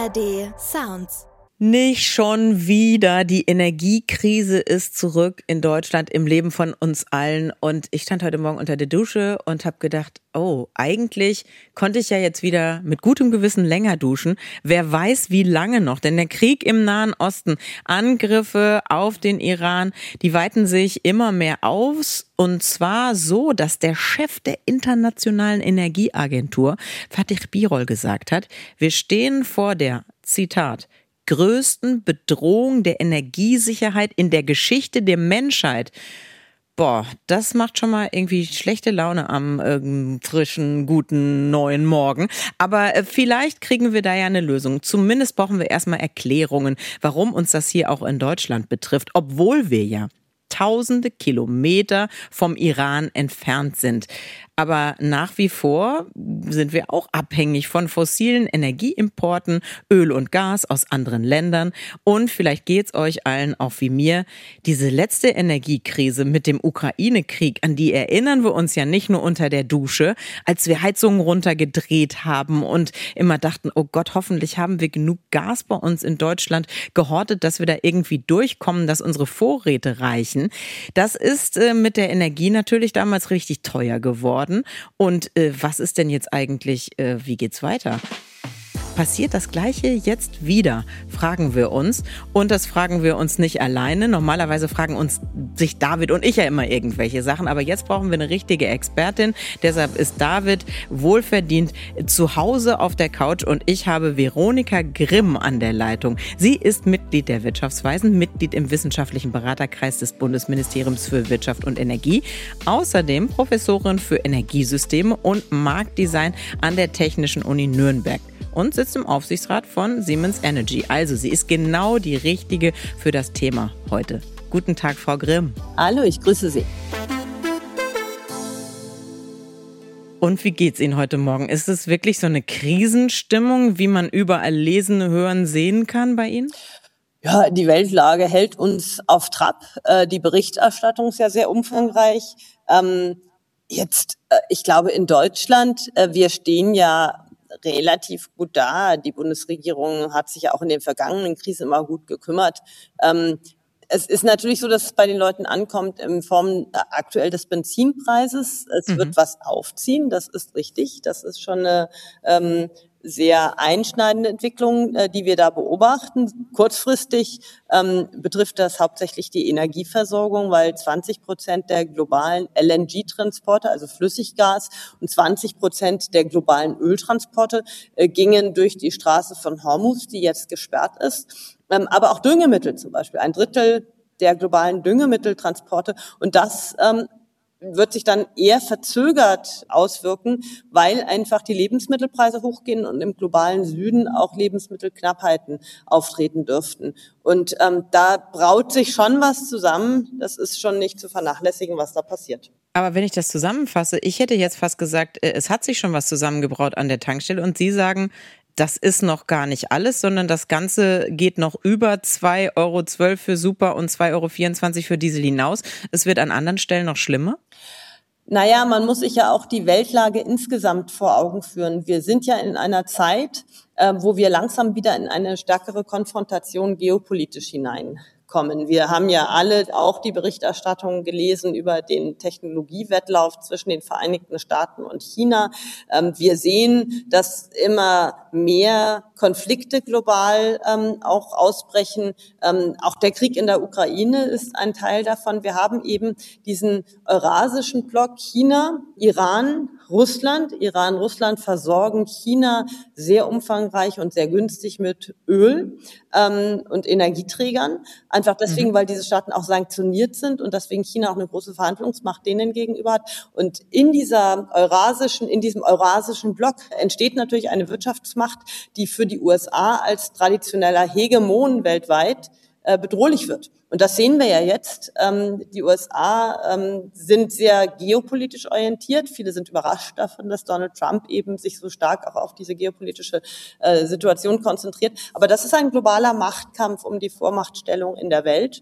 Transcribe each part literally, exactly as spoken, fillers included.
A R D Sounds. Nicht schon wieder. Die Energiekrise ist zurück in Deutschland im Leben von uns allen. Und ich stand heute Morgen unter der Dusche und habe gedacht, oh, eigentlich konnte ich ja jetzt wieder mit gutem Gewissen länger duschen. Wer weiß, wie lange noch. Denn der Krieg im Nahen Osten, Angriffe auf den Iran, die weiten sich immer mehr aus. Und zwar so, dass der Chef der Internationalen Energieagentur, Fatih Birol, gesagt hat, wir stehen vor der, Zitat, größten Bedrohung der Energiesicherheit in der Geschichte der Menschheit. Boah, das macht schon mal irgendwie schlechte Laune am äh, frischen, guten, neuen Morgen. Aber äh, vielleicht kriegen wir da ja eine Lösung. Zumindest brauchen wir erstmal Erklärungen, warum uns das hier auch in Deutschland betrifft, obwohl wir ja tausende Kilometer vom Iran entfernt sind. Aber nach wie vor sind wir auch abhängig von fossilen Energieimporten, Öl und Gas aus anderen Ländern. Und vielleicht geht's euch allen auch wie mir. Diese letzte Energiekrise mit dem Ukraine-Krieg, an die erinnern wir uns ja nicht nur unter der Dusche, als wir Heizungen runtergedreht haben und immer dachten, oh Gott, hoffentlich haben wir genug Gas bei uns in Deutschland gehortet, dass wir da irgendwie durchkommen, dass unsere Vorräte reichen. Das ist äh, mit der Energie natürlich damals richtig teuer geworden. Und äh, was ist denn jetzt eigentlich, äh, wie geht's weiter? Passiert das Gleiche jetzt wieder, fragen wir uns. Und das fragen wir uns nicht alleine. Normalerweise fragen uns sich David und ich ja immer irgendwelche Sachen. Aber jetzt brauchen wir eine richtige Expertin. Deshalb ist David wohlverdient zu Hause auf der Couch. Und ich habe Veronika Grimm an der Leitung. Sie ist Mitglied der Wirtschaftsweisen, Mitglied im wissenschaftlichen Beraterkreis des Bundesministeriums für Wirtschaft und Energie. Außerdem Professorin für Energiesysteme und Marktdesign an der Technischen Uni Nürnberg. Und sitzt im Aufsichtsrat von Siemens Energy. Also sie ist genau die Richtige für das Thema heute. Guten Tag, Frau Grimm. Hallo, ich grüße Sie. Und wie geht's Ihnen heute Morgen? Ist es wirklich so eine Krisenstimmung, wie man überall lesen, hören, sehen kann bei Ihnen? Ja, die Weltlage hält uns auf Trab. Die Berichterstattung ist ja sehr umfangreich. Jetzt, ich glaube, in Deutschland, wir stehen ja relativ gut da. Die Bundesregierung hat sich ja auch in den vergangenen Krisen immer gut gekümmert. Ähm, es ist natürlich so, dass es bei den Leuten ankommt in Form aktuell des Benzinpreises. Es mhm. wird was aufziehen, das ist richtig. Das ist schon eine ähm, sehr einschneidende Entwicklung, äh, die wir da beobachten. Kurzfristig ähm, betrifft das hauptsächlich die Energieversorgung, weil zwanzig Prozent der globalen L N G-Transporte, also Flüssiggas, und zwanzig Prozent der globalen Öltransporte äh, gingen durch die Straße von Hormuz, die jetzt gesperrt ist. Ähm, aber auch Düngemittel zum Beispiel, ein Drittel der globalen Düngemitteltransporte. Und das ähm, wird sich dann eher verzögert auswirken, weil einfach die Lebensmittelpreise hochgehen und im globalen Süden auch Lebensmittelknappheiten auftreten dürften. Und ähm, da braut sich schon was zusammen. Das ist schon nicht zu vernachlässigen, was da passiert. Aber wenn ich das zusammenfasse, ich hätte jetzt fast gesagt, es hat sich schon was zusammengebraut an der Tankstelle und Sie sagen, das ist noch gar nicht alles, sondern das Ganze geht noch über zwei Euro zwölf für Super und zwei Euro vierundzwanzig für Diesel hinaus. Es wird an anderen Stellen noch schlimmer? Naja, man muss sich ja auch die Weltlage insgesamt vor Augen führen. Wir sind ja in einer Zeit, äh, wo wir langsam wieder in eine stärkere Konfrontation geopolitisch hineinkommen. Wir haben ja alle auch die Berichterstattung gelesen über den Technologiewettlauf zwischen den Vereinigten Staaten und China. Wir sehen, dass immer mehr Konflikte global auch ausbrechen. Auch der Krieg in der Ukraine ist ein Teil davon. Wir haben eben diesen eurasischen Block China, Iran, Russland. Iran, Russland versorgen China sehr umfangreich und sehr günstig mit Öl ähm, und Energieträgern. Einfach deswegen, mhm. weil diese Staaten auch sanktioniert sind und deswegen China auch eine große Verhandlungsmacht denen gegenüber hat. Und in dieser eurasischen, in diesem eurasischen Block entsteht natürlich eine Wirtschaftsmacht, die für die U S A als traditioneller Hegemon weltweit äh, bedrohlich wird. Und das sehen wir ja jetzt. Ähm, die U S A ähm, sind sehr geopolitisch orientiert. Viele sind überrascht davon, dass Donald Trump eben sich so stark auch auf diese geopolitische äh, Situation konzentriert. Aber das ist ein globaler Machtkampf um die Vormachtstellung in der Welt.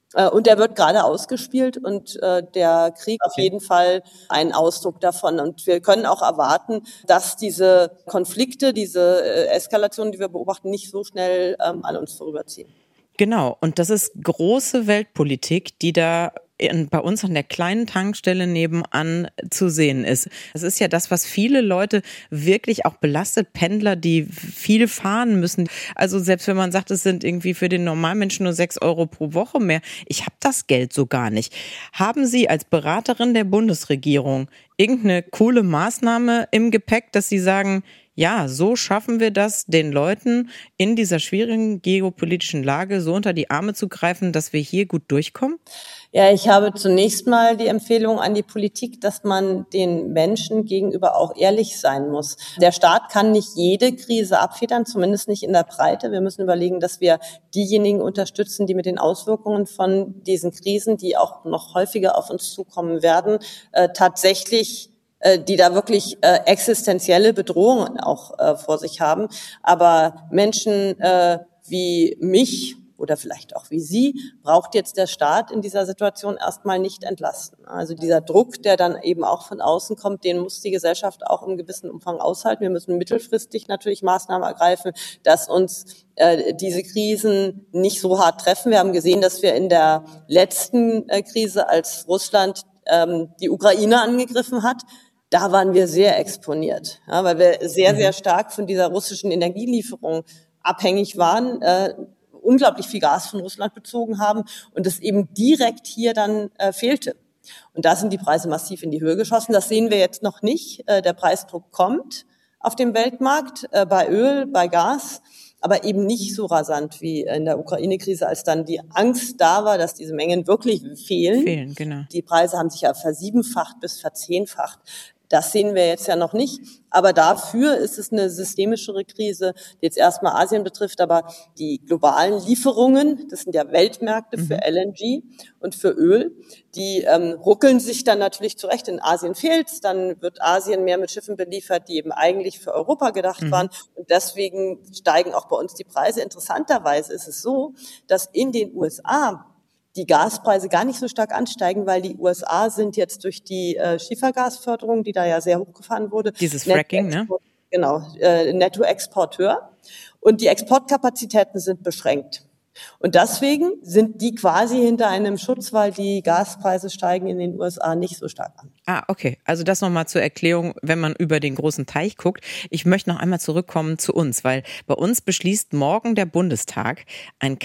Und der wird gerade ausgespielt und äh, der Krieg auf jeden Fall ein Ausdruck davon. Und wir können auch erwarten, dass diese Konflikte, diese äh, Eskalation, die wir beobachten, nicht so schnell ähm, an uns vorüberziehen. Genau, und das ist große Weltpolitik, die da in, bei uns an der kleinen Tankstelle nebenan zu sehen ist. Es ist ja das, was viele Leute wirklich auch belastet, Pendler, die viel fahren müssen. Also selbst wenn man sagt, es sind irgendwie für den Normalmenschen nur sechs Euro pro Woche mehr, ich habe das Geld so gar nicht. Haben Sie als Beraterin der Bundesregierung irgendeine coole Maßnahme im Gepäck, dass Sie sagen, ja, so schaffen wir das, den Leuten in dieser schwierigen geopolitischen Lage so unter die Arme zu greifen, dass wir hier gut durchkommen? Ja, ich habe zunächst mal die Empfehlung an die Politik, dass man den Menschen gegenüber auch ehrlich sein muss. Der Staat kann nicht jede Krise abfedern, zumindest nicht in der Breite. Wir müssen überlegen, dass wir diejenigen unterstützen, die mit den Auswirkungen von diesen Krisen, die auch noch häufiger auf uns zukommen werden, äh, tatsächlich die da wirklich äh, existenzielle Bedrohungen auch äh, vor sich haben. Aber Menschen äh, wie mich oder vielleicht auch wie Sie braucht jetzt der Staat in dieser Situation erstmal nicht entlasten. Also dieser Druck, der dann eben auch von außen kommt, den muss die Gesellschaft auch im gewissen Umfang aushalten. Wir müssen mittelfristig natürlich Maßnahmen ergreifen, dass uns äh, diese Krisen nicht so hart treffen. Wir haben gesehen, dass wir in der letzten äh, Krise, als Russland ähm, die Ukraine angegriffen hat, da waren wir sehr exponiert, ja, weil wir sehr, sehr stark von dieser russischen Energielieferung abhängig waren, äh, unglaublich viel Gas von Russland bezogen haben und es eben direkt hier dann äh, fehlte. Und da sind die Preise massiv in die Höhe geschossen. Das sehen wir jetzt noch nicht. Äh, der Preisdruck kommt auf dem Weltmarkt, äh, bei Öl, bei Gas, aber eben nicht so rasant wie in der Ukraine-Krise, als dann die Angst da war, dass diese Mengen wirklich fehlen. Fehlen, genau. Die Preise haben sich ja versiebenfacht bis verzehnfacht. Das sehen wir jetzt ja noch nicht. Aber dafür ist es eine systemischere Krise, die jetzt erstmal Asien betrifft. Aber die globalen Lieferungen, das sind ja Weltmärkte für L N G und für Öl, die ähm, ruckeln sich dann natürlich zurecht. In Asien fehlt's, dann wird Asien mehr mit Schiffen beliefert, die eben eigentlich für Europa gedacht mhm. waren. Und deswegen steigen auch bei uns die Preise. Interessanterweise ist es so, dass in den U S A die Gaspreise gar nicht so stark ansteigen, weil die U S A sind jetzt durch die äh, Schiefergasförderung, die da ja sehr hochgefahren wurde, dieses Fracking, ne? Genau, äh, Nettoexporteur. Und die Exportkapazitäten sind beschränkt. Und deswegen sind die quasi hinter einem Schutz, weil die Gaspreise steigen in den U S A nicht so stark an. Ah, okay. Also das nochmal zur Erklärung, wenn man über den großen Teich guckt. Ich möchte noch einmal zurückkommen zu uns, weil bei uns beschließt morgen der Bundestag ein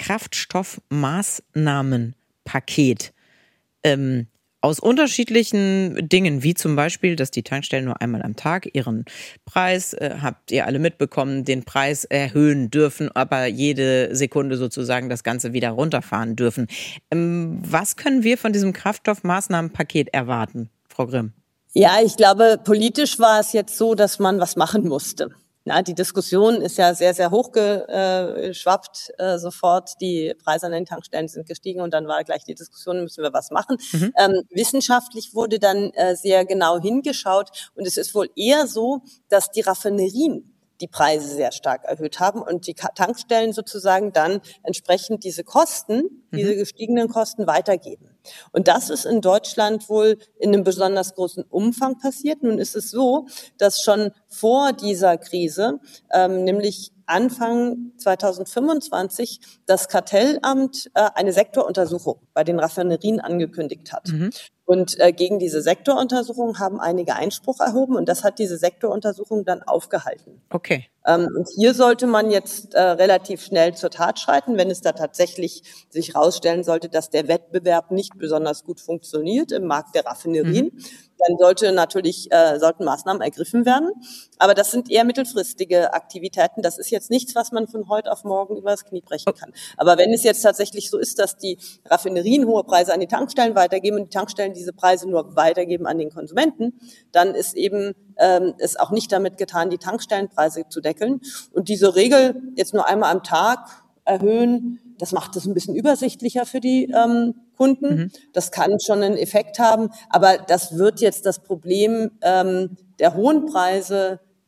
Kraftstoffmaßnahmenpaket. Ähm, aus unterschiedlichen Dingen, wie zum Beispiel, dass die Tankstellen nur einmal am Tag ihren Preis, äh, habt ihr alle mitbekommen, den Preis erhöhen dürfen, aber jede Sekunde sozusagen das Ganze wieder runterfahren dürfen. Ähm, was können wir von diesem Kraftstoffmaßnahmenpaket erwarten, Frau Grimm? Ja, ich glaube, politisch war es jetzt so, dass man was machen musste. Ja, die Diskussion ist ja sehr, sehr hochgeschwappt äh, sofort. Die Preise an den Tankstellen sind gestiegen und dann war gleich die Diskussion, müssen wir was machen. Mhm. Ähm, wissenschaftlich wurde dann äh, sehr genau hingeschaut und es ist wohl eher so, dass die Raffinerien die Preise sehr stark erhöht haben und die Tankstellen sozusagen dann entsprechend diese Kosten, mhm. diese gestiegenen Kosten weitergeben. Und das ist in Deutschland wohl in einem besonders großen Umfang passiert. Nun ist es so, dass schon vor dieser Krise, ähm, nämlich Anfang zweitausendfünfundzwanzig, das Kartellamt äh, eine Sektoruntersuchung bei den Raffinerien angekündigt hat. Mhm. Und äh, gegen diese Sektoruntersuchung haben einige Einspruch erhoben und das hat diese Sektoruntersuchung dann aufgehalten. Okay. Ähm, und hier sollte man jetzt äh, relativ schnell zur Tat schreiten, wenn es da tatsächlich sich herausstellen sollte, dass der Wettbewerb nicht besonders gut funktioniert im Markt der Raffinerien. Mhm. Dann sollte natürlich, äh, sollten Maßnahmen ergriffen werden. Aber das sind eher mittelfristige Aktivitäten. Das ist jetzt nichts, was man von heute auf morgen übers Knie brechen kann. Aber wenn es jetzt tatsächlich so ist, dass die Raffinerien hohe Preise an die Tankstellen weitergeben und die Tankstellen diese Preise nur weitergeben an den Konsumenten, dann ist eben ähm, es auch nicht damit getan, die Tankstellenpreise zu deckeln. Und diese Regel jetzt nur einmal am Tag erhöhen, das macht es ein bisschen übersichtlicher für die ähm, Kunden. Mhm. Das kann schon einen Effekt haben, aber das wird jetzt das Problem ähm, der hohen Preise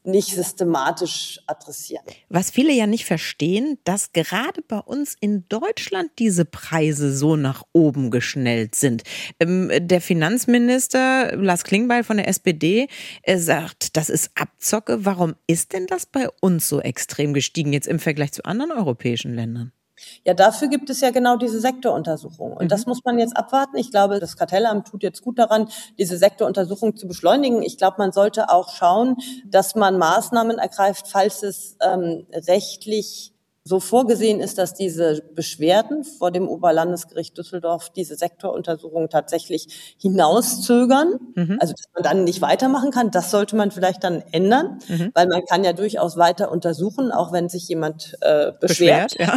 nicht systematisch adressieren. Was viele ja nicht verstehen, dass gerade bei uns in Deutschland diese Preise so nach oben geschnellt sind. Ähm, der Finanzminister Lars Klingbeil von der S P D äh, sagt, das ist Abzocke. Warum ist denn das bei uns so extrem gestiegen jetzt im Vergleich zu anderen europäischen Ländern? Ja, dafür gibt es ja genau diese Sektoruntersuchung. Und mhm. das muss man jetzt abwarten. Ich glaube, das Kartellamt tut jetzt gut daran, diese Sektoruntersuchung zu beschleunigen. Ich glaube, man sollte auch schauen, dass man Maßnahmen ergreift, falls es ähm, rechtlich so vorgesehen ist, dass diese Beschwerden vor dem Oberlandesgericht Düsseldorf diese Sektoruntersuchung tatsächlich hinauszögern, mhm. also dass man dann nicht weitermachen kann. Das sollte man vielleicht dann ändern, mhm. weil man kann ja durchaus weiter untersuchen, auch wenn sich jemand äh, beschwert. beschwert ja.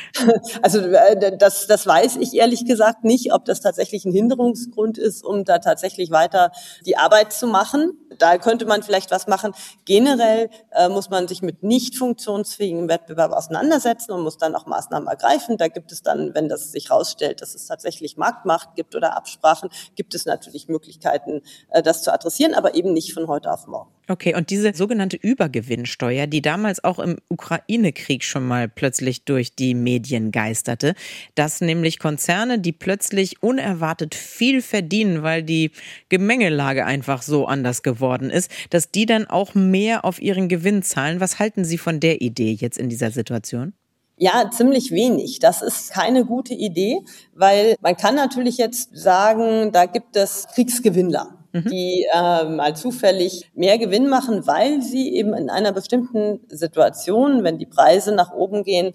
Also äh, das, das weiß ich ehrlich gesagt nicht, ob das tatsächlich ein Hinderungsgrund ist, um da tatsächlich weiter die Arbeit zu machen. Da könnte man vielleicht was machen. Generell äh, muss man sich mit nicht funktionsfähigem Wettbewerb auseinandersetzen und muss dann auch Maßnahmen ergreifen. Da gibt es dann, wenn das sich herausstellt, dass es tatsächlich Marktmacht gibt oder Absprachen, gibt es natürlich Möglichkeiten, äh, das zu adressieren, aber eben nicht von heute auf morgen. Okay, und diese sogenannte Übergewinnsteuer, die damals auch im Ukraine-Krieg schon mal plötzlich durch die Medien geisterte, dass nämlich Konzerne, die plötzlich unerwartet viel verdienen, weil die Gemengelage einfach so anders geworden ist, dass die dann auch mehr auf ihren Gewinn zahlen. Was halten Sie von der Idee jetzt in dieser Situation? Ja, ziemlich wenig. Das ist keine gute Idee, weil man kann natürlich jetzt sagen, da gibt es Kriegsgewinnler, die äh, mal zufällig mehr Gewinn machen, weil sie eben in einer bestimmten Situation, wenn die Preise nach oben gehen,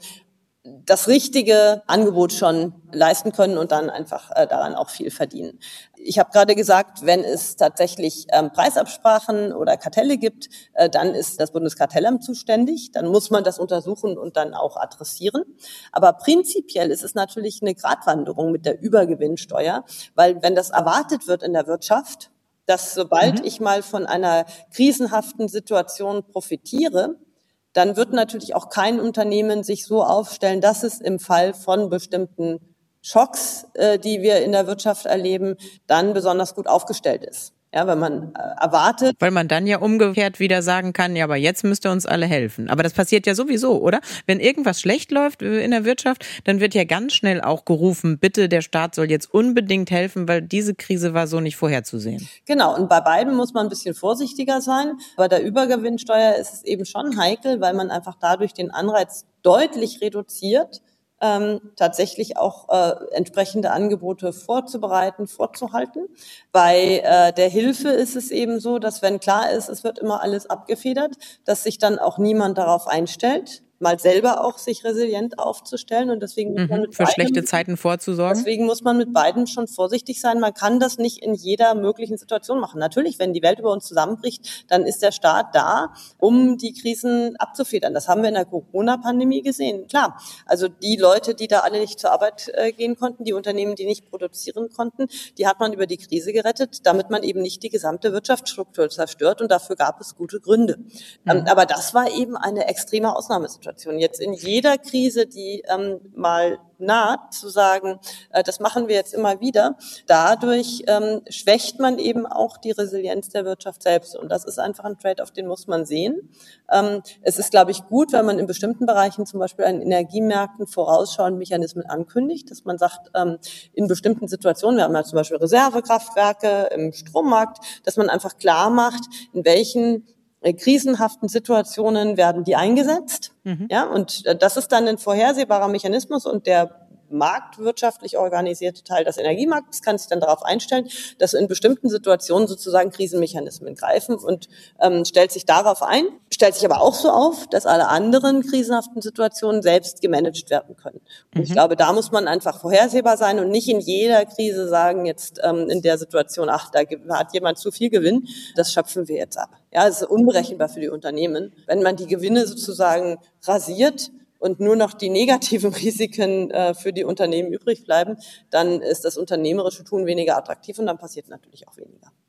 das richtige Angebot schon leisten können und dann einfach äh, daran auch viel verdienen. Ich habe gerade gesagt, wenn es tatsächlich ähm, Preisabsprachen oder Kartelle gibt, äh, dann ist das Bundeskartellamt zuständig. Dann muss man das untersuchen und dann auch adressieren. Aber prinzipiell ist es natürlich eine Gratwanderung mit der Übergewinnsteuer, weil wenn das erwartet wird in der Wirtschaft, dass sobald mhm. ich mal von einer krisenhaften Situation profitiere, dann wird natürlich auch kein Unternehmen sich so aufstellen, dass es im Fall von bestimmten Schocks, äh, die wir in der Wirtschaft erleben, dann besonders gut aufgestellt ist. Ja, wenn man äh, erwartet. Weil man dann ja umgekehrt wieder sagen kann, ja, aber jetzt müsst ihr uns alle helfen. Aber das passiert ja sowieso, oder? Wenn irgendwas schlecht läuft in der Wirtschaft, dann wird ja ganz schnell auch gerufen, bitte, der Staat soll jetzt unbedingt helfen, weil diese Krise war so nicht vorherzusehen. Genau, und bei beiden muss man ein bisschen vorsichtiger sein. Bei der Übergewinnsteuer ist es eben schon heikel, weil man einfach dadurch den Anreiz deutlich reduziert, Ähm, tatsächlich auch äh, entsprechende Angebote vorzubereiten, vorzuhalten. Bei äh, der Hilfe ist es eben so, dass wenn klar ist, es wird immer alles abgefedert, dass sich dann auch niemand darauf einstellt, mal selber auch sich resilient aufzustellen und deswegen muss man mhm, mit für beidem, schlechte Zeiten vorzusorgen. Deswegen muss man mit beiden schon vorsichtig sein. Man kann das nicht in jeder möglichen Situation machen. Natürlich, wenn die Welt über uns zusammenbricht, dann ist der Staat da, um die Krisen abzufedern. Das haben wir in der Corona-Pandemie gesehen. Klar, also die Leute, die da alle nicht zur Arbeit äh, gehen konnten, die Unternehmen, die nicht produzieren konnten, die hat man über die Krise gerettet, damit man eben nicht die gesamte Wirtschaftsstruktur zerstört und dafür gab es gute Gründe. Mhm. Ähm, aber das war eben eine extreme Ausnahmesituation. Jetzt in jeder Krise, die ähm, mal naht, zu sagen, äh, das machen wir jetzt immer wieder, dadurch ähm, schwächt man eben auch die Resilienz der Wirtschaft selbst. Und das ist einfach ein Trade-off, den muss man sehen. Ähm, es ist, glaube ich, gut, wenn man in bestimmten Bereichen, zum Beispiel an Energiemärkten, vorausschauend Mechanismen ankündigt, dass man sagt, ähm, in bestimmten Situationen, wir haben ja zum Beispiel Reservekraftwerke im Strommarkt, dass man einfach klar macht, in welchen krisenhaften Situationen werden die eingesetzt. Mhm. Ja, und das ist dann ein vorhersehbarer Mechanismus und der marktwirtschaftlich organisierte Teil des Energiemarktes kann sich dann darauf einstellen, dass in bestimmten Situationen sozusagen Krisenmechanismen greifen und ähm, stellt sich darauf ein, stellt sich aber auch so auf, dass alle anderen krisenhaften Situationen selbst gemanagt werden können. Und mhm. ich glaube, da muss man einfach vorhersehbar sein und nicht in jeder Krise sagen, jetzt ähm, in der Situation, ach, da hat jemand zu viel Gewinn, das schöpfen wir jetzt ab. Ja, es ist unberechenbar für die Unternehmen. Wenn man die Gewinne sozusagen rasiert, und nur noch die negativen Risiken äh, für die Unternehmen übrig bleiben, dann ist das unternehmerische Tun weniger attraktiv und dann passiert natürlich auch weniger.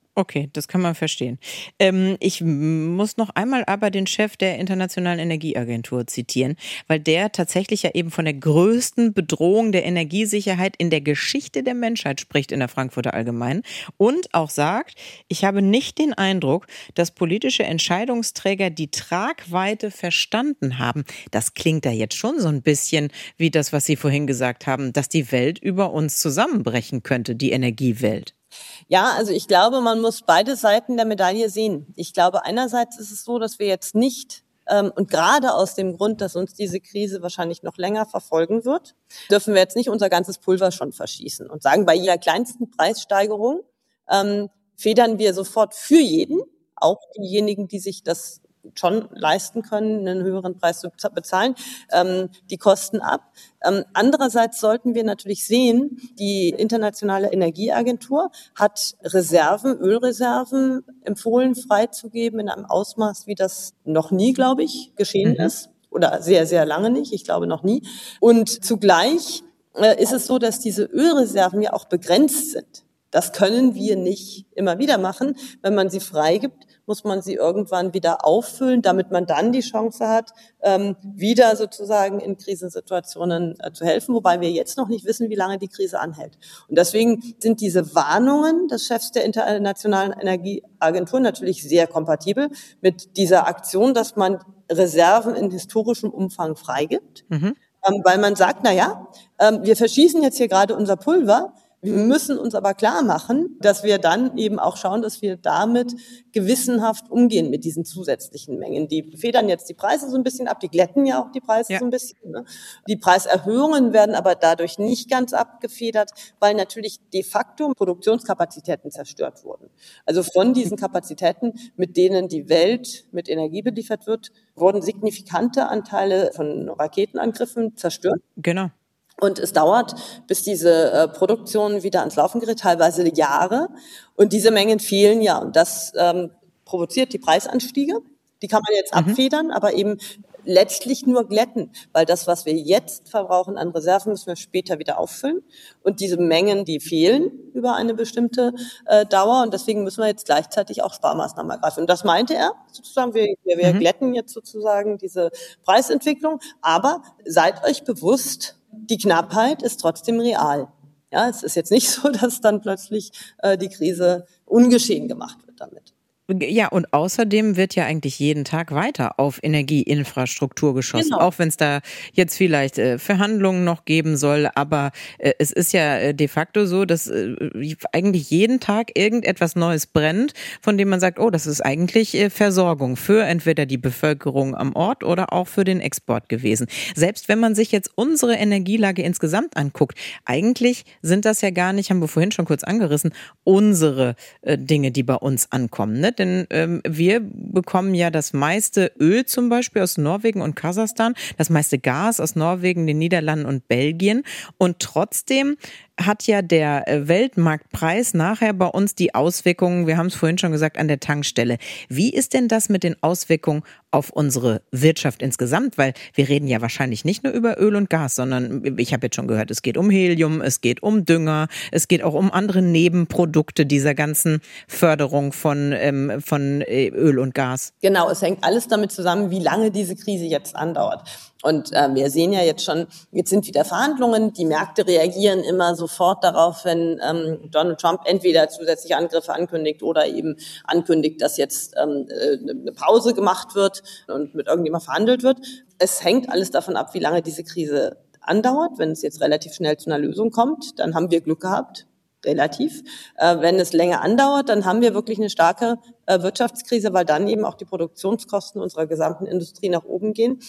Okay, das kann man verstehen. Ähm, ich muss noch einmal aber den Chef der Internationalen Energieagentur zitieren, weil der tatsächlich ja eben von der größten Bedrohung der Energiesicherheit in der Geschichte der Menschheit spricht in der Frankfurter Allgemeinen und auch sagt, ich habe nicht den Eindruck, dass politische Entscheidungsträger die Tragweite verstanden haben. Das klingt da jetzt schon so ein bisschen wie das, was Sie vorhin gesagt haben, dass die Welt über uns zusammenbrechen könnte, die Energiewelt. Ja, also ich glaube, man muss beide Seiten der Medaille sehen. Ich glaube, einerseits ist es so, dass wir jetzt nicht, ähm, und gerade aus dem Grund, dass uns diese Krise wahrscheinlich noch länger verfolgen wird, dürfen wir jetzt nicht unser ganzes Pulver schon verschießen und sagen, bei jeder kleinsten Preissteigerung ähm, federn wir sofort für jeden, auch diejenigen, die sich das schon leisten können, einen höheren Preis zu bezahlen, ähm, die Kosten ab. Ähm, andererseits sollten wir natürlich sehen, die Internationale Energieagentur hat Reserven, Ölreserven empfohlen freizugeben in einem Ausmaß, wie das noch nie, glaube ich, geschehen Mhm. ist. Oder sehr, sehr lange nicht. Ich glaube noch nie. Und zugleich äh, ist es so, dass diese Ölreserven ja auch begrenzt sind. Das können wir nicht immer wieder machen. Wenn man sie freigibt, muss man sie irgendwann wieder auffüllen, damit man dann die Chance hat, ähm, wieder sozusagen in Krisensituationen äh, zu helfen, wobei wir jetzt noch nicht wissen, wie lange die Krise anhält. Und deswegen sind diese Warnungen des Chefs der Internationalen Energieagentur natürlich sehr kompatibel mit dieser Aktion, dass man Reserven in historischem Umfang freigibt, Mhm. ähm, weil man sagt, na ja, ähm, wir verschießen jetzt hier gerade unser Pulver. Wir müssen uns aber klar machen, dass wir dann eben auch schauen, dass wir damit gewissenhaft umgehen mit diesen zusätzlichen Mengen. Die federn jetzt die Preise so ein bisschen ab, die glätten ja auch die Preise Ja. so ein bisschen. Ne? Die Preiserhöhungen werden aber dadurch nicht ganz abgefedert, weil natürlich de facto Produktionskapazitäten zerstört wurden. Also von diesen Kapazitäten, mit denen die Welt mit Energie beliefert wird, wurden signifikante Anteile von Raketenangriffen zerstört. Genau. Und es dauert, bis diese äh, Produktion wieder ans Laufen gerät, teilweise Jahre. Und diese Mengen fehlen ja. Und das ähm, provoziert die Preisanstiege. Die kann man jetzt Mhm. abfedern, aber eben letztlich nur glätten. Weil das, was wir jetzt verbrauchen an Reserven, müssen wir später wieder auffüllen. Und diese Mengen, die fehlen über eine bestimmte äh, Dauer. Und deswegen müssen wir jetzt gleichzeitig auch Sparmaßnahmen ergreifen. Und das meinte er sozusagen. Wir, wir Mhm. glätten jetzt sozusagen diese Preisentwicklung. Aber seid euch bewusst, die Knappheit ist trotzdem real. Ja, es ist jetzt nicht so, dass dann plötzlich äh, die Krise ungeschehen gemacht wird damit. Ja, und außerdem wird ja eigentlich jeden Tag weiter auf Energieinfrastruktur geschossen, Genau. auch wenn es da jetzt vielleicht äh, Verhandlungen noch geben soll. Aber äh, es ist ja äh, de facto so, dass äh, eigentlich jeden Tag irgendetwas Neues brennt, von dem man sagt, oh, das ist eigentlich äh, Versorgung für entweder die Bevölkerung am Ort oder auch für den Export gewesen. Selbst wenn man sich jetzt unsere Energielage insgesamt anguckt, eigentlich sind das ja gar nicht, haben wir vorhin schon kurz angerissen, unsere äh, Dinge, die bei uns ankommen, ne? Denn ähm, wir bekommen ja das meiste Öl zum Beispiel aus Norwegen und Kasachstan, das meiste Gas aus Norwegen, den Niederlanden und Belgien. Und trotzdem hat ja der Weltmarktpreis nachher bei uns die Auswirkungen, wir haben es vorhin schon gesagt, an der Tankstelle. Wie ist denn das mit den Auswirkungen auf unsere Wirtschaft insgesamt? Weil wir reden ja wahrscheinlich nicht nur über Öl und Gas, sondern ich habe jetzt schon gehört, es geht um Helium, es geht um Dünger, es geht auch um andere Nebenprodukte dieser ganzen Förderung von, ähm, von Öl und Gas. Genau, es hängt alles damit zusammen, wie lange diese Krise jetzt andauert. Und äh, wir sehen ja jetzt schon, jetzt sind wieder Verhandlungen, die Märkte reagieren immer sofort darauf, wenn ähm, Donald Trump entweder zusätzliche Angriffe ankündigt oder eben ankündigt, dass jetzt ähm, eine Pause gemacht wird und mit irgendjemandem verhandelt wird. Es hängt alles davon ab, wie lange diese Krise andauert. Wenn es jetzt relativ schnell zu einer Lösung kommt, dann haben wir Glück gehabt. Relativ. Äh, wenn es länger andauert, dann haben wir wirklich eine starke äh, Wirtschaftskrise, weil dann eben auch die Produktionskosten unserer gesamten Industrie nach oben gehen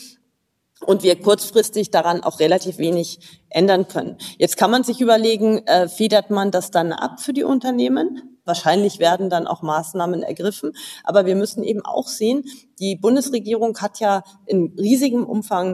und wir kurzfristig daran auch relativ wenig ändern können. Jetzt kann man sich überlegen, äh, federt man das dann ab für die Unternehmen? Wahrscheinlich werden dann auch Maßnahmen ergriffen. Aber wir müssen eben auch sehen, die Bundesregierung hat ja in riesigem Umfang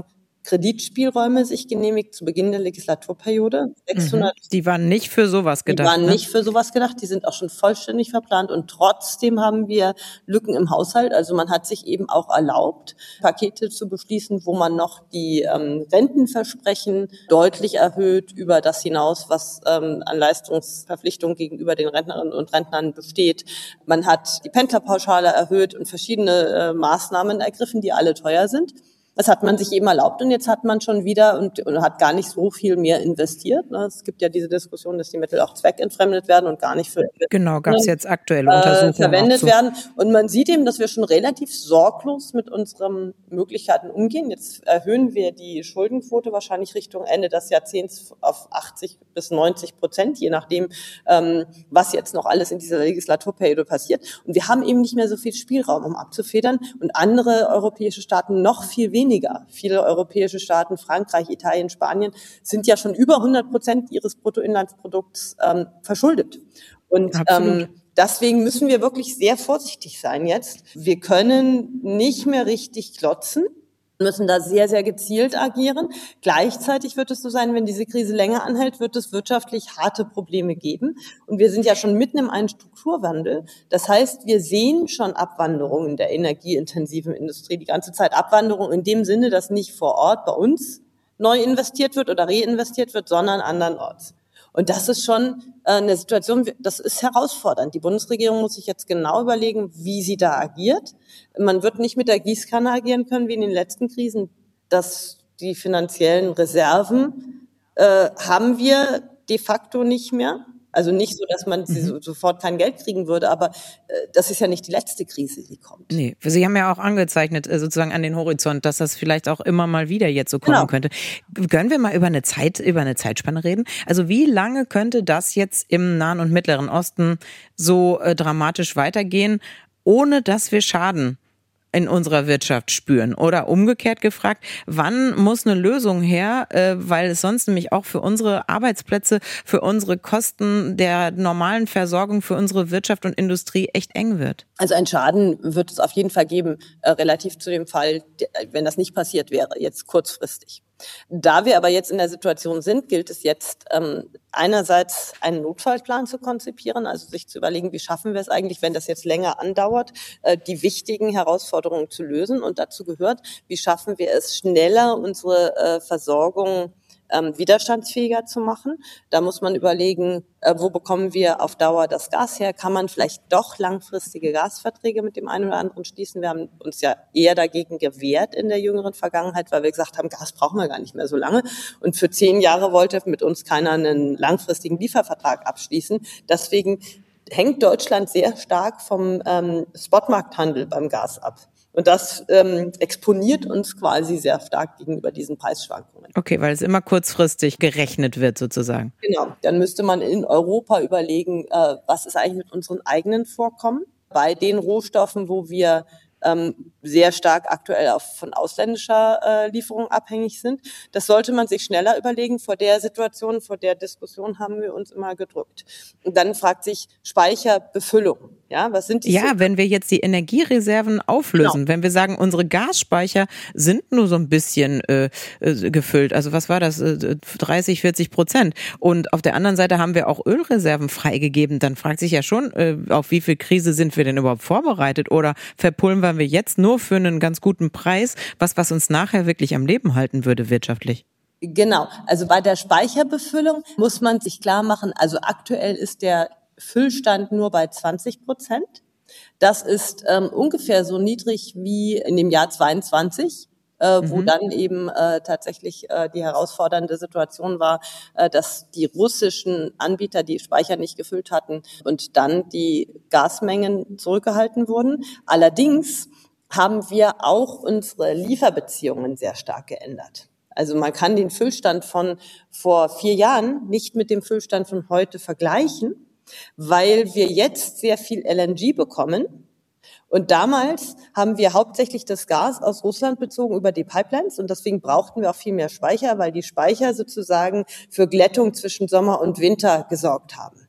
Kreditspielräume sich genehmigt zu Beginn der Legislaturperiode. sechshundert Mhm. Die waren nicht für sowas gedacht. Die waren ne? nicht für sowas gedacht. Die sind auch schon vollständig verplant. Und trotzdem haben wir Lücken im Haushalt. Also man hat sich eben auch erlaubt, Pakete zu beschließen, wo man noch die ähm, Rentenversprechen deutlich erhöht über das hinaus, was ähm, an Leistungsverpflichtungen gegenüber den Rentnerinnen und Rentnern besteht. Man hat die Pendlerpauschale erhöht und verschiedene äh, Maßnahmen ergriffen, die alle teuer sind. Das hat man sich eben erlaubt und jetzt hat man schon wieder und, und hat gar nicht so viel mehr investiert. Es gibt ja diese Diskussion, dass die Mittel auch zweckentfremdet werden und gar nicht für Genau, gab es jetzt aktuelle Untersuchungen äh, verwendet werden. Und man sieht eben, dass wir schon relativ sorglos mit unseren Möglichkeiten umgehen. Jetzt erhöhen wir die Schuldenquote wahrscheinlich Richtung Ende des Jahrzehnts auf achtzig bis neunzig Prozent, je nachdem, ähm, was jetzt noch alles in dieser Legislaturperiode passiert. Und wir haben eben nicht mehr so viel Spielraum, um abzufedern. Und andere europäische Staaten noch viel weniger. Viele europäische Staaten, Frankreich, Italien, Spanien, sind ja schon über hundert Prozent ihres Bruttoinlandsprodukts ähm, verschuldet. Und ähm, deswegen müssen wir wirklich sehr vorsichtig sein jetzt. Wir können nicht mehr richtig klotzen, müssen da sehr, sehr gezielt agieren. Gleichzeitig wird es so sein, wenn diese Krise länger anhält, wird es wirtschaftlich harte Probleme geben. Und wir sind ja schon mitten in einem Strukturwandel. Das heißt, wir sehen schon Abwanderungen der energieintensiven Industrie die ganze Zeit. Abwanderung in dem Sinne, dass nicht vor Ort bei uns neu investiert wird oder reinvestiert wird, sondern andernorts. Und das ist schon eine Situation, das ist herausfordernd. Die Bundesregierung muss sich jetzt genau überlegen, wie sie da agiert. Man wird nicht mit der Gießkanne agieren können wie in den letzten Krisen. Dass die finanziellen Reserven äh, haben wir de facto nicht mehr. Also nicht so, dass man sie so, sofort kein Geld kriegen würde, aber äh, das ist ja nicht die letzte Krise, die kommt. Nee, Sie haben ja auch angezeichnet, äh, sozusagen an den Horizont, dass das vielleicht auch immer mal wieder jetzt so kommen genau. könnte. Können wir mal über eine Zeit, über eine Zeitspanne reden? Also wie lange könnte das jetzt im Nahen und Mittleren Osten so äh, dramatisch weitergehen, ohne dass wir Schaden in unserer Wirtschaft spüren? Oder umgekehrt gefragt, wann muss eine Lösung her, äh, weil es sonst nämlich auch für unsere Arbeitsplätze, für unsere Kosten der normalen Versorgung, für unsere Wirtschaft und Industrie echt eng wird? Also ein Schaden wird es auf jeden Fall geben, äh, relativ zu dem Fall, wenn das nicht passiert wäre, jetzt kurzfristig. Da wir aber jetzt in der Situation sind, gilt es jetzt ähm, einerseits einen Notfallplan zu konzipieren, also sich zu überlegen, wie schaffen wir es eigentlich, wenn das jetzt länger andauert, äh, die wichtigen Herausforderungen zu lösen. Und dazu gehört, wie schaffen wir es schneller, unsere äh, Versorgung ähm, widerstandsfähiger zu machen. Da muss man überlegen, äh, wo bekommen wir auf Dauer das Gas her? Kann man vielleicht doch langfristige Gasverträge mit dem einen oder anderen schließen? Wir haben uns ja eher dagegen gewehrt in der jüngeren Vergangenheit, weil wir gesagt haben, Gas brauchen wir gar nicht mehr so lange. Und für zehn Jahre wollte mit uns keiner einen langfristigen Liefervertrag abschließen. Deswegen hängt Deutschland sehr stark vom ähm, Spotmarkthandel beim Gas ab. Und das ähm, exponiert uns quasi sehr stark gegenüber diesen Preisschwankungen. Okay, weil es immer kurzfristig gerechnet wird sozusagen. Genau, dann müsste man in Europa überlegen, äh, was ist eigentlich mit unseren eigenen Vorkommen bei den Rohstoffen, wo wir ähm, sehr stark aktuell auch von ausländischer äh, Lieferung abhängig sind. Das sollte man sich schneller überlegen. Vor der Situation, vor der Diskussion haben wir uns immer gedrückt. Und dann fragt sich Speicherbefüllung. Ja, was sind die? Ja, so? Wenn wir jetzt die Energiereserven auflösen, genau. Wenn wir sagen, unsere Gasspeicher sind nur so ein bisschen äh, äh, gefüllt, also was war das, äh, dreißig, vierzig Prozent. Und auf der anderen Seite haben wir auch Ölreserven freigegeben, dann fragt sich ja schon, äh, auf wie viel Krise sind wir denn überhaupt vorbereitet oder verpulvern wir jetzt nur für einen ganz guten Preis, was, was uns nachher wirklich am Leben halten würde wirtschaftlich? Genau, also bei der Speicherbefüllung muss man sich klar machen, also aktuell ist der Füllstand nur bei zwanzig Prozent. Das ist ähm, ungefähr so niedrig wie in dem Jahr zweiundzwanzig, äh, mhm. wo dann eben äh, tatsächlich äh, die herausfordernde Situation war, äh, dass die russischen Anbieter die Speicher nicht gefüllt hatten und dann die Gasmengen zurückgehalten wurden. Allerdings haben wir auch unsere Lieferbeziehungen sehr stark geändert. Also man kann den Füllstand von vor vier Jahren nicht mit dem Füllstand von heute vergleichen, weil wir jetzt sehr viel L N G bekommen. Und damals haben wir hauptsächlich das Gas aus Russland bezogen über die Pipelines und deswegen brauchten wir auch viel mehr Speicher, weil die Speicher sozusagen für Glättung zwischen Sommer und Winter gesorgt haben.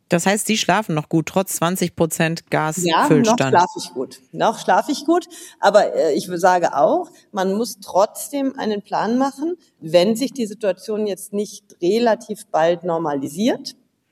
Das heißt, Sie schlafen noch gut, trotz zwanzig Prozent Ja, Gasfüllstand. noch schlafe ich gut. Noch schlafe ich gut. Aber äh, ich sage auch, man muss trotzdem einen Plan machen, wenn sich die Situation jetzt nicht relativ bald normalisiert,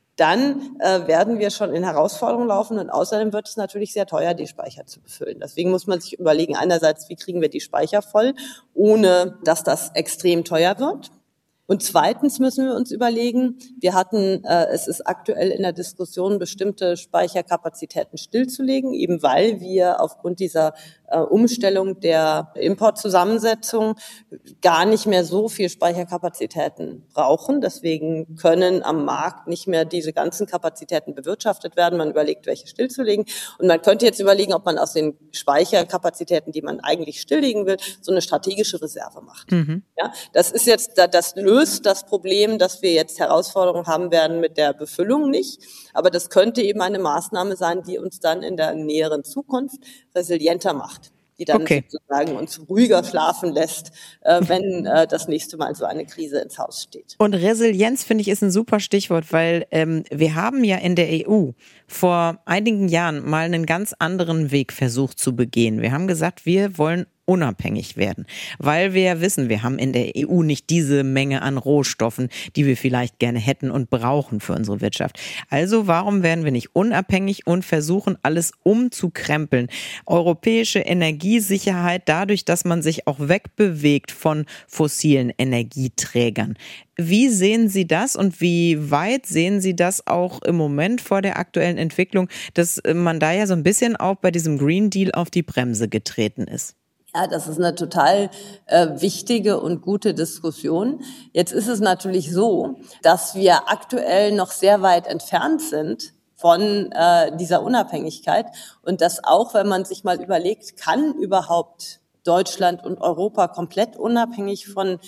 dann äh, werden wir schon in Herausforderungen laufen und außerdem wird es natürlich sehr teuer, die Speicher zu befüllen. Deswegen muss man sich überlegen, einerseits, wie kriegen wir die Speicher voll, ohne dass das extrem teuer wird. Und zweitens müssen wir uns überlegen, wir hatten, äh, es ist aktuell in der Diskussion, bestimmte Speicherkapazitäten stillzulegen, eben weil wir aufgrund dieser äh, Umstellung der Importzusammensetzung gar nicht mehr so viel Speicherkapazitäten brauchen. Deswegen können am Markt nicht mehr diese ganzen Kapazitäten bewirtschaftet werden. Man überlegt, welche stillzulegen. Und man könnte jetzt überlegen, ob man aus den Speicherkapazitäten, die man eigentlich stilllegen will, so eine strategische Reserve macht. Mhm. Ja, das ist jetzt, das löst das Problem, dass wir jetzt Herausforderungen haben werden mit der Befüllung nicht. Aber das könnte eben eine Maßnahme sein, die uns dann in der näheren Zukunft resilienter macht, die dann okay. sozusagen uns ruhiger schlafen lässt, äh, wenn äh, das nächste Mal so eine Krise ins Haus steht. Und Resilienz, finde ich, ist ein super Stichwort, weil ähm, wir haben ja in der E U vor einigen Jahren mal einen ganz anderen Weg versucht zu begehen. Wir haben gesagt, wir wollen unabhängig werden, weil wir ja wissen, wir haben in der E U nicht diese Menge an Rohstoffen, die wir vielleicht gerne hätten und brauchen für unsere Wirtschaft. Also warum werden wir nicht unabhängig und versuchen, alles umzukrempeln? Europäische Energiesicherheit dadurch, dass man sich auch wegbewegt von fossilen Energieträgern. Wie sehen Sie das und wie weit sehen Sie das auch im Moment vor der aktuellen Entwicklung, dass man da ja so ein bisschen auch bei diesem Green Deal auf die Bremse getreten ist? Ja, das ist eine total äh, wichtige und gute Diskussion. Jetzt ist es natürlich so, dass wir aktuell noch sehr weit entfernt sind von äh, dieser Unabhängigkeit und dass auch, wenn man sich mal überlegt, kann überhaupt Deutschland und Europa komplett unabhängig von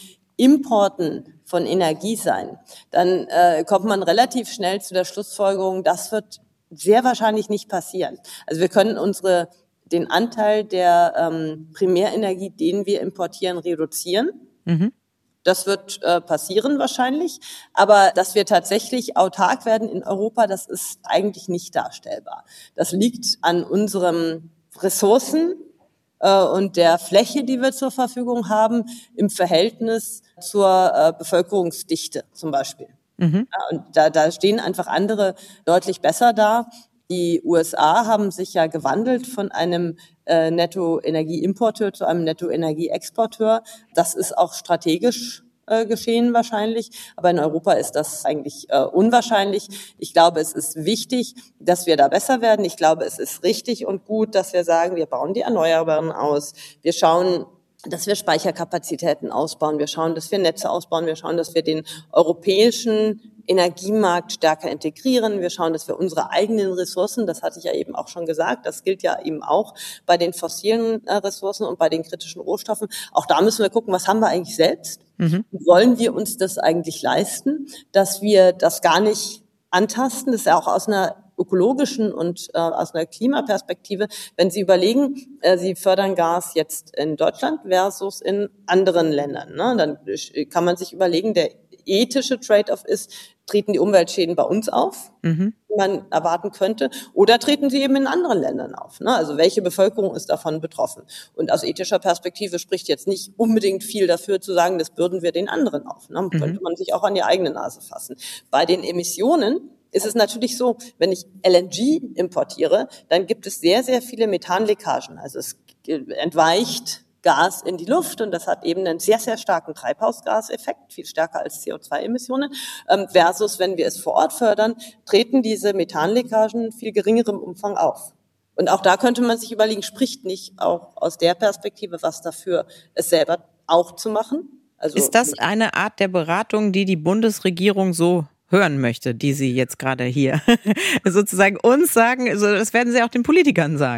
Importen von Energie sein, dann äh, kommt man relativ schnell zu der Schlussfolgerung, das wird sehr wahrscheinlich nicht passieren. Also wir können unsere den Anteil der ähm, Primärenergie, den wir importieren, reduzieren. Mhm. Das wird äh, passieren wahrscheinlich. Aber dass wir tatsächlich autark werden in Europa, das ist eigentlich nicht darstellbar. Das liegt an unseren Ressourcen äh, und der Fläche, die wir zur Verfügung haben, im Verhältnis zur äh, Bevölkerungsdichte zum Beispiel. Mhm. Ja, und da, da stehen einfach andere deutlich besser da. Die U S A haben sich ja gewandelt von einem äh, Nettoenergieimporteur zu einem Nettoenergieexporteur. Das ist auch strategisch äh, geschehen wahrscheinlich, aber in Europa ist das eigentlich äh, unwahrscheinlich. Ich glaube, es ist wichtig, dass wir da besser werden. Ich glaube, es ist richtig und gut, dass wir sagen, wir bauen die Erneuerbaren aus. Wir schauen, dass wir Speicherkapazitäten ausbauen. Wir schauen, dass wir Netze ausbauen. Wir schauen, dass wir den europäischen Energiemarkt stärker integrieren. Wir schauen, dass wir unsere eigenen Ressourcen, das hatte ich ja eben auch schon gesagt, das gilt ja eben auch bei den fossilen äh, Ressourcen und bei den kritischen Rohstoffen. Auch da müssen wir gucken, was haben wir eigentlich selbst? Mhm. Wollen wir uns das eigentlich leisten, dass wir das gar nicht antasten? Das ist ja auch aus einer ökologischen und äh, aus einer Klimaperspektive, wenn Sie überlegen, äh, Sie fördern Gas jetzt in Deutschland versus in anderen Ländern, ne? Dann kann man sich überlegen, der ethische Trade-off ist, treten die Umweltschäden bei uns auf, mhm. die man erwarten könnte, oder treten sie eben in anderen Ländern auf, ne? Also welche Bevölkerung ist davon betroffen? Und aus ethischer Perspektive spricht jetzt nicht unbedingt viel dafür zu sagen, das bürden wir den anderen auf, ne? Mhm. Könnte man sich auch an die eigene Nase fassen. Bei den Emissionen ist es natürlich so, wenn ich L N G importiere, dann gibt es sehr, sehr viele Methanleckagen. Also es entweicht Gas in die Luft und das hat eben einen sehr, sehr starken Treibhausgaseffekt, viel stärker als C O zwei Emissionen, ähm, versus wenn wir es vor Ort fördern, treten diese Methanleckagen in viel geringerem Umfang auf. Und auch da könnte man sich überlegen, spricht nicht auch aus der Perspektive was dafür, es selber auch zu machen? Also ist das eine Art der Beratung, die die Bundesregierung so hören möchte, die Sie jetzt gerade hier sozusagen uns sagen, also das werden Sie auch den Politikern sagen?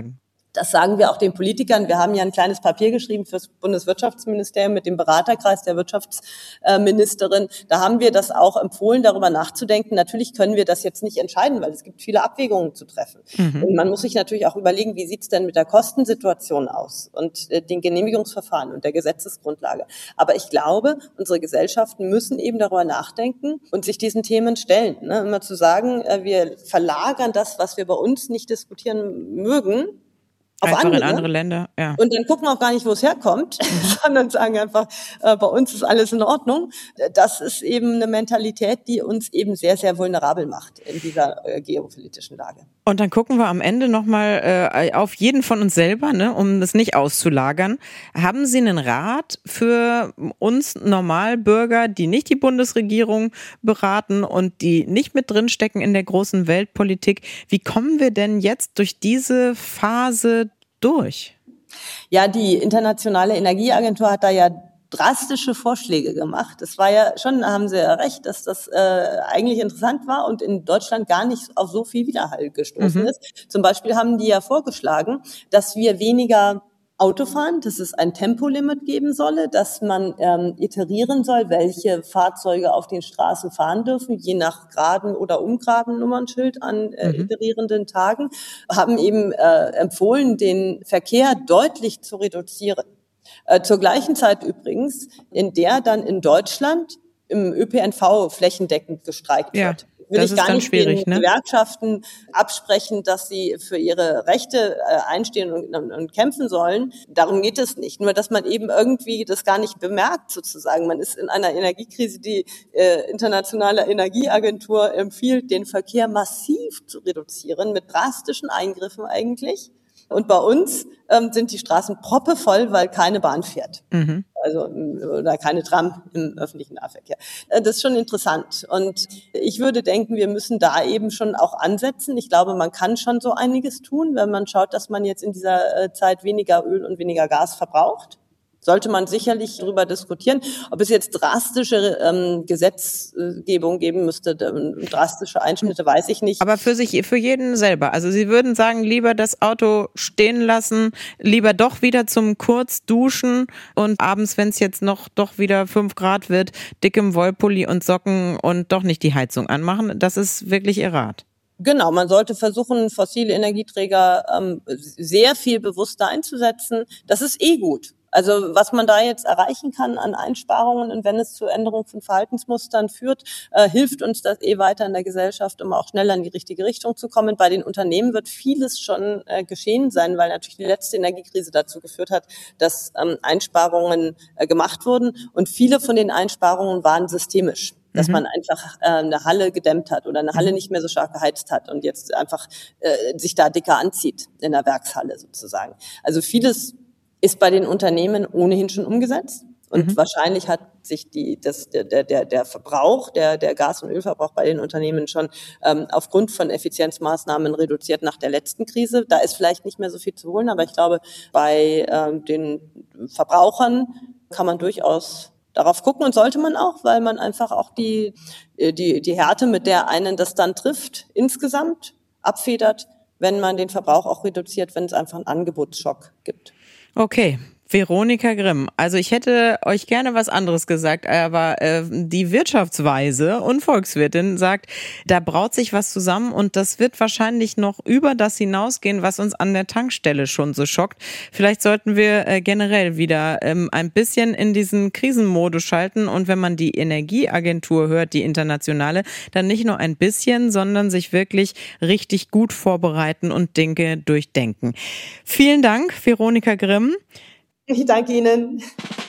Das sagen wir auch den Politikern. Wir haben ja ein kleines Papier geschrieben fürs Bundeswirtschaftsministerium mit dem Beraterkreis der Wirtschaftsministerin. Da haben wir das auch empfohlen, darüber nachzudenken. Natürlich können wir das jetzt nicht entscheiden, weil es gibt viele Abwägungen zu treffen. Mhm. Und man muss sich natürlich auch überlegen, wie sieht es denn mit der Kostensituation aus und äh, den Genehmigungsverfahren und der Gesetzesgrundlage. Aber ich glaube, unsere Gesellschaften müssen eben darüber nachdenken und sich diesen Themen stellen. Ne? Immer zu sagen, äh, wir verlagern das, was wir bei uns nicht diskutieren mögen, auf einfach andere, in andere Länder, ja. Und dann gucken wir auch gar nicht, wo es herkommt, mhm. sondern sagen einfach, äh, bei uns ist alles in Ordnung. Das ist eben eine Mentalität, die uns eben sehr, sehr vulnerabel macht in dieser äh, geopolitischen Lage. Und dann gucken wir am Ende nochmal äh, auf jeden von uns selber, ne, um das nicht auszulagern. Haben Sie einen Rat für uns Normalbürger, die nicht die Bundesregierung beraten und die nicht mit drinstecken in der großen Weltpolitik? Wie kommen wir denn jetzt durch diese Phase durch? Ja, die Internationale Energieagentur hat da ja drastische Vorschläge gemacht. Es war ja schon, haben Sie ja recht, dass das äh, eigentlich interessant war und in Deutschland gar nicht auf so viel Widerhall gestoßen mhm. ist. Zum Beispiel haben die ja vorgeschlagen, dass wir weniger Auto fahren, dass es ein Tempolimit geben solle, dass man ähm, iterieren soll, welche Fahrzeuge auf den Straßen fahren dürfen, je nach geraden oder ungeraden Nummernschild an äh, mhm. iterierenden Tagen, haben eben äh, empfohlen, den Verkehr deutlich zu reduzieren. Äh, zur gleichen Zeit übrigens, in der dann in Deutschland im Ö P N V flächendeckend gestreikt ja. wird. Will das ich gar ist dann nicht schwierig, den ne? Gewerkschaften absprechen, dass sie für ihre Rechte äh, einstehen und, und, und kämpfen sollen. Darum geht es nicht. Nur, dass man eben irgendwie das gar nicht bemerkt, sozusagen. Man ist in einer Energiekrise, die äh, Internationale Energieagentur empfiehlt, den Verkehr massiv zu reduzieren, mit drastischen Eingriffen eigentlich. Und bei uns ähm, sind die Straßen proppevoll, weil keine Bahn fährt. Mhm. Also oder keine Tram im öffentlichen Nahverkehr. Das ist schon interessant. Und ich würde denken, wir müssen da eben schon auch ansetzen. Ich glaube, man kann schon so einiges tun, wenn man schaut, dass man jetzt in dieser Zeit weniger Öl und weniger Gas verbraucht. Sollte man sicherlich darüber diskutieren, ob es jetzt drastische ähm, Gesetzgebung geben müsste, ähm, drastische Einschnitte, weiß ich nicht. Aber für sich, für jeden selber. Also Sie würden sagen, lieber das Auto stehen lassen, lieber doch wieder zum Kurzduschen und abends, wenn es jetzt noch doch wieder fünf Grad wird, dickem Wollpulli und Socken und doch nicht die Heizung anmachen. Das ist wirklich Ihr Rat. Genau, man sollte versuchen, fossile Energieträger ähm, sehr viel bewusster einzusetzen. Das ist eh gut. Also was man da jetzt erreichen kann an Einsparungen und wenn es zu Änderungen von Verhaltensmustern führt, äh, hilft uns das eh weiter in der Gesellschaft, um auch schneller in die richtige Richtung zu kommen. Bei den Unternehmen wird vieles schon äh, geschehen sein, weil natürlich die letzte Energiekrise dazu geführt hat, dass ähm, Einsparungen äh, gemacht wurden und viele von den Einsparungen waren systemisch. Dass mhm. man einfach äh, eine Halle gedämmt hat oder eine Halle nicht mehr so stark geheizt hat und jetzt einfach äh, sich da dicker anzieht in der Werkshalle sozusagen. Also vieles ist bei den Unternehmen ohnehin schon umgesetzt und mhm. wahrscheinlich hat sich die das der der der Verbrauch der der Gas- und Ölverbrauch bei den Unternehmen schon ähm, aufgrund von Effizienzmaßnahmen reduziert nach der letzten Krise. Da ist vielleicht nicht mehr so viel zu holen, aber ich glaube, bei ähm, den Verbrauchern kann man durchaus darauf gucken und sollte man auch, weil man einfach auch die die die Härte, mit der einen das dann trifft, insgesamt abfedert, wenn man den Verbrauch auch reduziert, wenn es einfach einen Angebotsschock gibt. Okay, Veronika Grimm. Also ich hätte euch gerne was anderes gesagt, aber äh, die Wirtschaftsweise und Volkswirtin sagt, da braut sich was zusammen und das wird wahrscheinlich noch über das hinausgehen, was uns an der Tankstelle schon so schockt. Vielleicht sollten wir äh, generell wieder ähm, ein bisschen in diesen Krisenmodus schalten und wenn man die Energieagentur hört, die internationale, dann nicht nur ein bisschen, sondern sich wirklich richtig gut vorbereiten und Dinge durchdenken. Vielen Dank, Veronika Grimm. Ich danke Ihnen.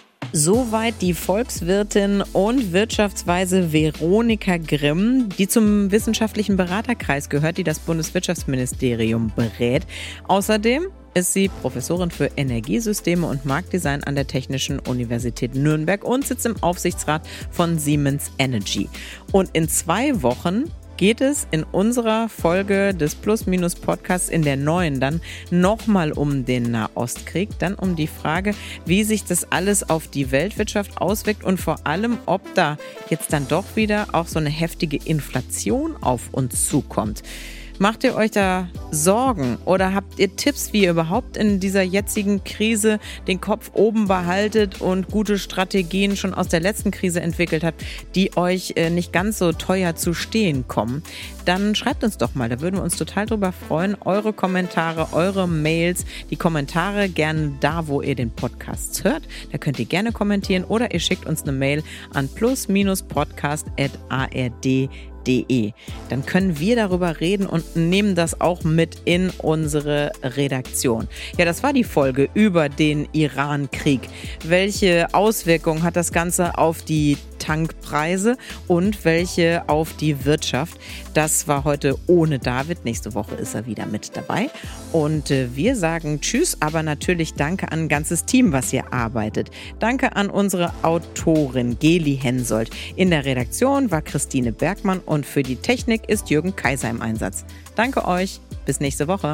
Soweit die Volkswirtin und Wirtschaftsweise Veronika Grimm, die zum wissenschaftlichen Beraterkreis gehört, die das Bundeswirtschaftsministerium berät. Außerdem ist sie Professorin für Energiesysteme und Marktdesign an der Technischen Universität Nürnberg und sitzt im Aufsichtsrat von Siemens Energy. Und in zwei Wochen geht es in unserer Folge des Plus-Minus-Podcasts in der neuen dann nochmal um den Nahostkrieg, dann um die Frage, wie sich das alles auf die Weltwirtschaft auswirkt und vor allem, ob da jetzt dann doch wieder auch so eine heftige Inflation auf uns zukommt. Macht ihr euch da Sorgen oder habt ihr Tipps, wie ihr überhaupt in dieser jetzigen Krise den Kopf oben behaltet und gute Strategien schon aus der letzten Krise entwickelt habt, die euch äh, nicht ganz so teuer zu stehen kommen? Dann schreibt uns doch mal, da würden wir uns total drüber freuen. Eure Kommentare, eure Mails, die Kommentare gerne da, wo ihr den Podcast hört. Da könnt ihr gerne kommentieren oder ihr schickt uns eine Mail an plus minus podcast at a r d punkt de. Dann können wir darüber reden und nehmen das auch mit in unsere Redaktion. Ja, das war die Folge über den Iran-Krieg. Welche Auswirkungen hat das Ganze auf die Tankpreise und welche auf die Wirtschaft? Das war heute ohne David. Nächste Woche ist er wieder mit dabei. Und äh, wir sagen Tschüss, aber natürlich danke an ein ganzes Team, was hier arbeitet. Danke an unsere Autorin Geli Hensoldt. In der Redaktion war Christine Bergmann und für die Technik ist Jürgen Kaiser im Einsatz. Danke euch. Bis nächste Woche.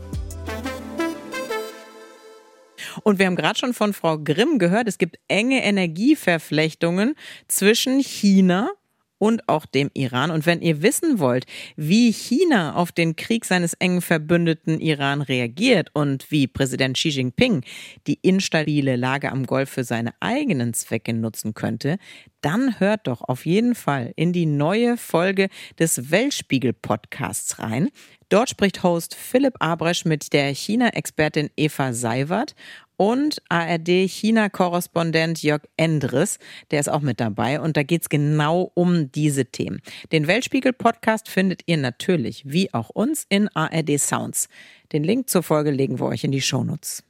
Und wir haben gerade schon von Frau Grimm gehört, es gibt enge Energieverflechtungen zwischen China und auch dem Iran. Und wenn ihr wissen wollt, wie China auf den Krieg seines engen Verbündeten Iran reagiert und wie Präsident Xi Jinping die instabile Lage am Golf für seine eigenen Zwecke nutzen könnte, dann hört doch auf jeden Fall in die neue Folge des Weltspiegel-Podcasts rein. Dort spricht Host Philipp Abresch mit der China-Expertin Eva Seiwert und A R D-China-Korrespondent Jörg Endres, der ist auch mit dabei und da geht's genau um diese Themen. Den Weltspiegel-Podcast findet ihr natürlich, wie auch uns, in A R D Sounds. Den Link zur Folge legen wir euch in die Shownotes.